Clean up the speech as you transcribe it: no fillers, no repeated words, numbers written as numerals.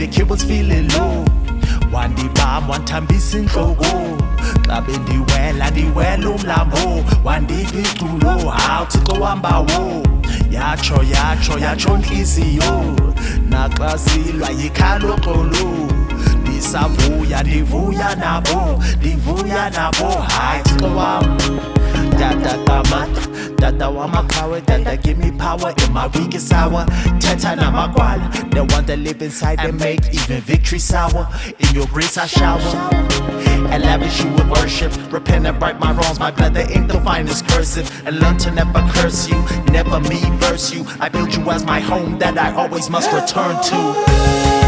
the kid was feeling low. Wandibam wandithambisa inhloko xa ndiwela umlambo wandipha iculo hawu Thixo wamba wo yatsho nhliziyo naxa silwa yikhalo xolo ndivuya nabo hayi Thixo wam Dada kamata, dada wamakawe, dada give me power in my weakest hour. Teta namakwala, the one that live inside and make even victory sour. In your grace I shower, and lavish you with worship. Repent and right my wrongs, my blood that ain't the finest cursive. And learn to never curse you, never me verse you. I built you as my home that I always must return to.